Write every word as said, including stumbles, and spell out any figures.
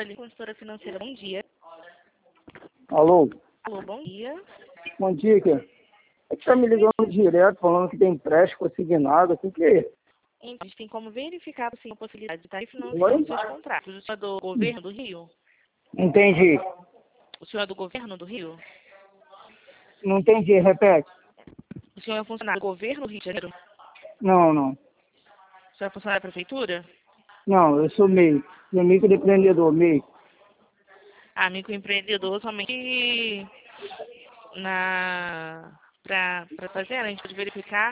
ali, consultora financeira. Bom dia. Alô? Alô, bom dia. Bom dia, aqui. É que tá me ligando direto, falando que tem empréstimo consignado. O que que é? Então, a gente tem como verificar sim, a possibilidade de estar Oi? refinanciando seus contratos. O senhor é do governo do Rio? Entendi. O senhor é do governo do Rio? Não entendi, repete. O senhor é funcionário do governo do Rio de Janeiro? Não, não. O senhor é funcionário da prefeitura? Não, eu sou MEI. Sou microempreendedor, MEI. Ah, microempreendedor somente na para fazer, a gente pode verificar